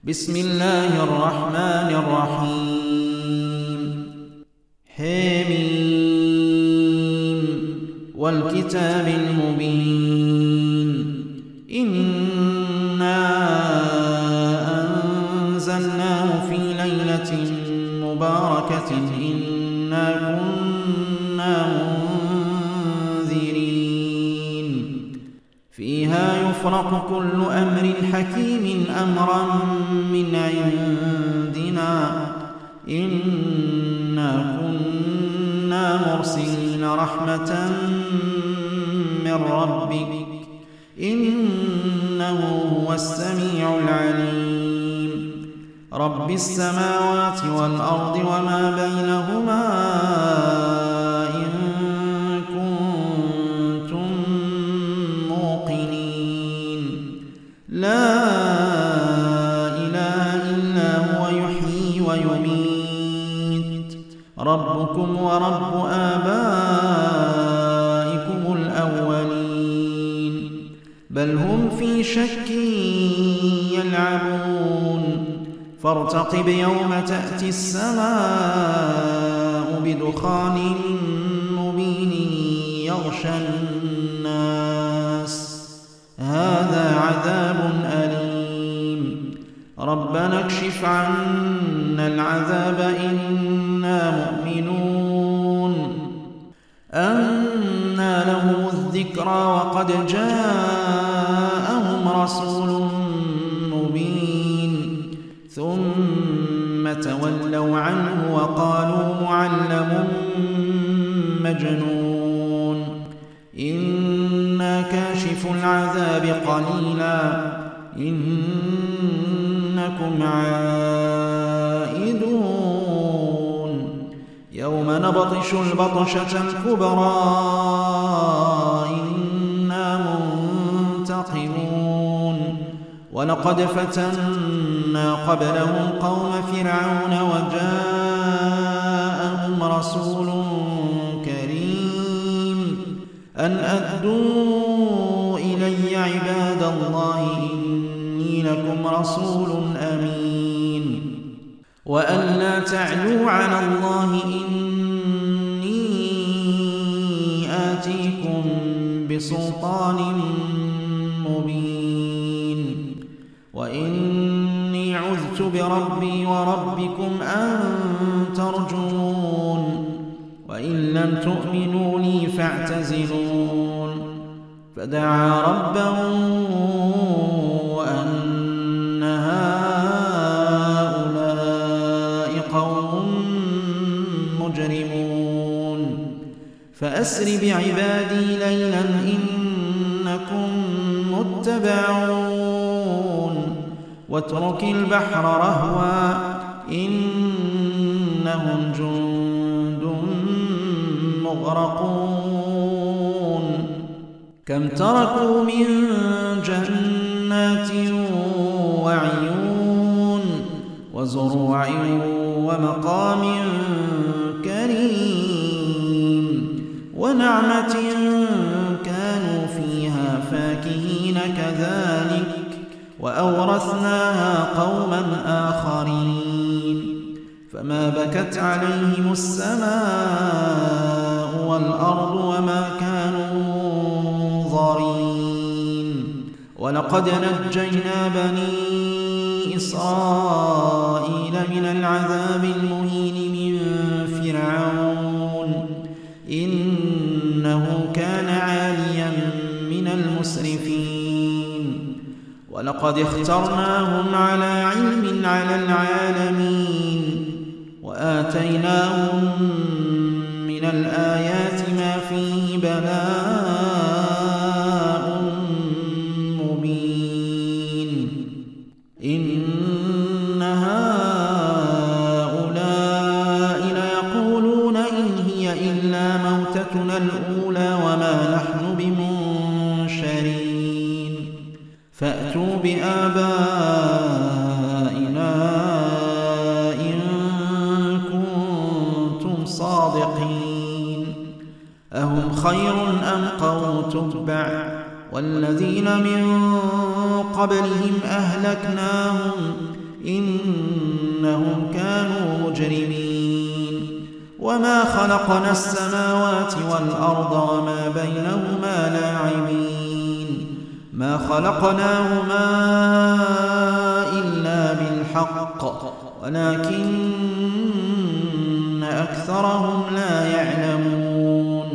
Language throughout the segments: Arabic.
بسم الله الرحمن الرحيم حميم والكتاب المبين إنا أنزلناه في ليلة مباركة إنا كنا منذرين فيها يفرق كل أمر حكيم أمرا من عندنا إنا كنا مرسلين رحمة من ربك إنه هو السميع العليم رب السماوات والأرض وما بينهما إن كنتم موقنين لا إله إلا هو يحيي ويميت ربكم ورب آبائكم الأولين بل هم في شك يلعبون فارتقب يوم تأتي السماء بدخان مبين يغشى الناس هذا عذاب أليم ربنا اكشف عنا العذاب إنا مؤمنون أنى لهم الذكرى وقد جاءهم رسول مبين ثم تولوا عنه وقالوا معلم مجنون إنا كاشف العذاب قليلا إنكم عائدون يوم نبطش البطشة الكبرى إنا منتقمون ولقد فتنا قبلهم قوم فرعون وجاءهم رسول كريم أن أدوا إلي عباد الله إني لكم رسول أمين وأن لا تعلوا على الله إني آتيكم بسلطان مبين وإني عذت بربي وربكم أن ترجمون وإن لم تؤمنوا لي فاعتزلون فدعا ربه أن هؤلاء قوم مجرمون فأسر بعبادي ليلا إنكم متبعون واترك البحر رهوا إنهم جند مغرقون كم تركوا من جنات وعيون وزروع ومقام كريم ونعمة كانوا فيها فاكهين كذلك وأورثناها قوما آخرين فما بكت عليهم السماء والأرض وما كانوا منظرين ولقد نجينا بني إسرائيل من العذاب المهين من فرعون إنه كان عاليا من المسرفين ولقد اخترناهم على علم على العالمين وآتيناهم من الآيات ما فيه بلاء مبين إن هؤلاء ليقولون إن هي إلا موتتنا الأولى وما نحن بمنشرين فأتوا بآبائنا إن كنتم صادقين أهم خير أم قوم تبع والذين من قبلهم أهلكناهم إنهم كانوا مجرمين وما خلقنا السماوات والأرض وما بينهما لاعبين ما خلقناهما إلا بالحق ولكن أكثرهم لا يعلمون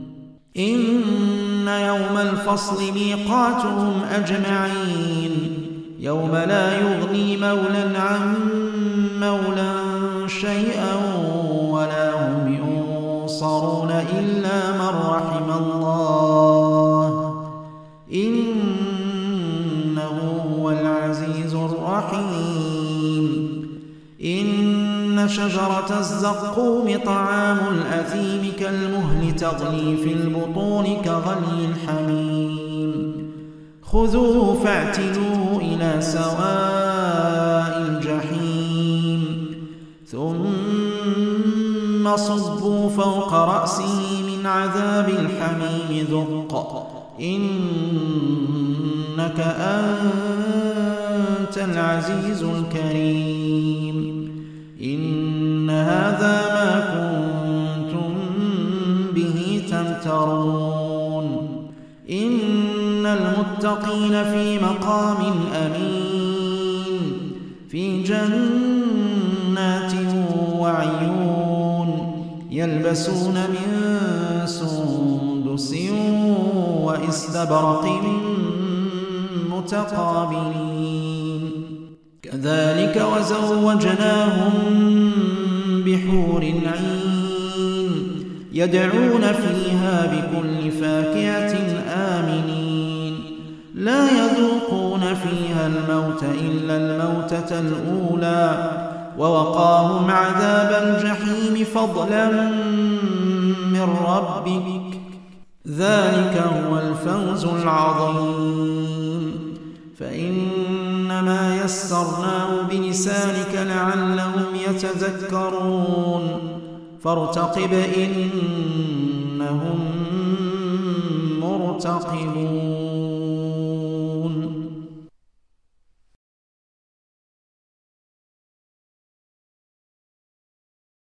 إن يوم الفصل ميقاتهم أجمعين يوم لا يغني مولى عن مولى شيئا ولا هم ينصرون إلا من رحم الله إنه هو العزيز الرحيم إن شجرة الزقوم طعام الأثيم كالمهل تغلي في البطون كغلي الحميم خذوه فاعتلوه إلى سواء الجحيم ثم صبوا فوق رأسه من عذاب الحميم ذق إنك أنت العزيز الكريم إن هذا ما كنتم به تمترون إن المتقين في مقام أمين في جنات وعيون يلبسون من سندس وإستبرق متقابلين كذلك وزوجناهم بحور عين يدعون فيها بكل فاكهة آمنين لا يذوقون فيها الموت إلا الموتة الأولى ووقاهم عذاب الجحيم فضلا من ربك ذلك هو الفوز العظيم فإنما يسرناه بلسانك لعلهم يتذكرون فارتقب إنهم مرتقبون